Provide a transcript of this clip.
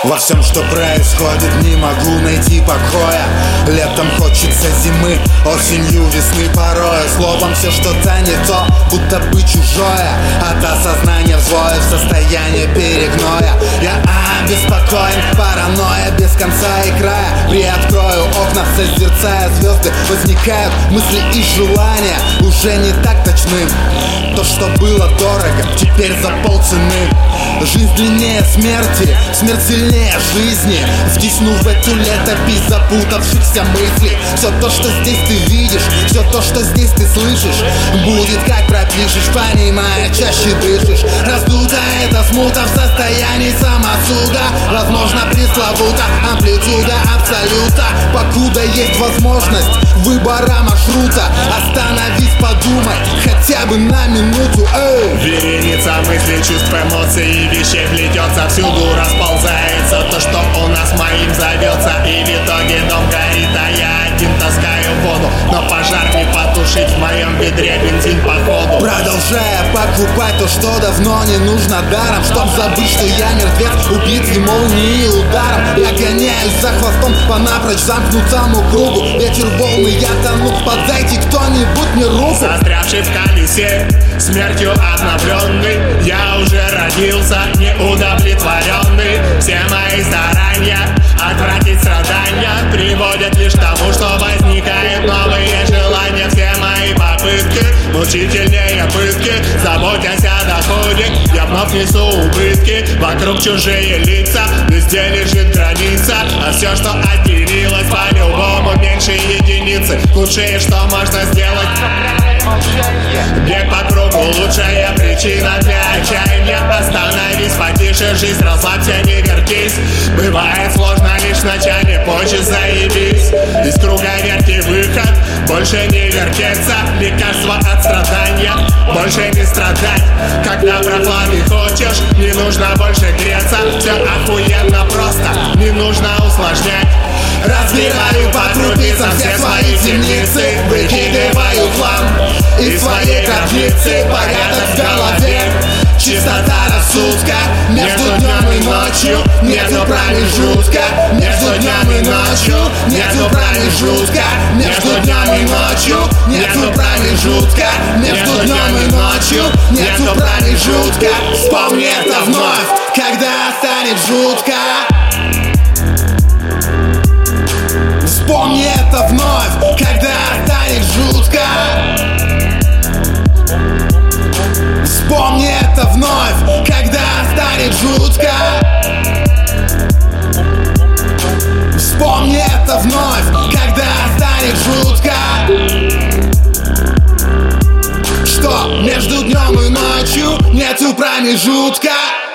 Во всем, что происходит, не могу найти покоя. Летом хочется зимы, осенью весны порой. Словом, все что-то не то, будто бы чужое. От осознания взвоя в состояние перегноя. Я беспокоен, паранойя без конца и края. Приоткрою окна, созерцая звезды, возникают мысли и желания уже не так точны. То, что было дорого, теперь за полцены. Жизнь длиннее смерти, смерть сильнее жизни. Втисну в эту летопись запутавшихся мыслей. Все то, что здесь ты видишь, все то, что здесь ты слышишь, будет как пропишешь, понимая, чаще дышишь. Раздута эта смута в состоянии самосуда. Возможно, пресловута амплитуда абсолюта. Покуда есть возможность выбора маршрута, остановись, подумай, хотя бы на минуту. Вереница мыслей, чувств, эмоций и вещей плетется, всюду расползается то, что у нас моим зовется. И в итоге дом горит, а я один таскаю воду. Но пожар не потушить, в моем ведре бензин походу. Продолжая покупать то, что давно не нужно даром, чтоб забыть, что я мертвец, убитый молнией ударом. Я гоняюсь за хвостом по напрочь замкнутому кругу. Ветер волны, я тону, подайте кто-нибудь мне руку. Застрявший в колесе, смертью обновленный, я уже родился неудовлетворенный. Все мои старания отвратить страдания приводят лишь к тому, что возникают новые желания. Все мои попытки мучительнее пытки, заботясь о доходе, я вновь несу убытки. Вокруг чужие лица, везде лежит граница, а все, что отделилось, по-любому меньше единицы. Лучшее, что можно сделать, бег по кругу, лучшая причина для отчаяния. Остановись, потише, жизнь, расслабься, не вертись. Бывает сложно лишь вначале, позже заебись. Из круговерти выход, больше не вертеться. Лекарство от страдания, больше не страдать. Когда прохлады хочешь, не нужно больше греться. Все охуенно просто, не нужно усложнять. Разбираю по крупицам все свои темницы, выкидываю хлам из своей гробницы. Порядок в голове, чистота рассудка. Между днем и ночью нету промежутка. Между днем и ночью нету промежутка. Между днем и ночью нету промежутка. Между днем и ночью нету промежутка. Вспомни это вновь, когда станет жутко. Вспомни это вновь, когда станет жутко. Вспомни это вновь, когда станет жутко. Вспомни это вновь, когда станет жутко. Что между днем и ночью нету промежутка.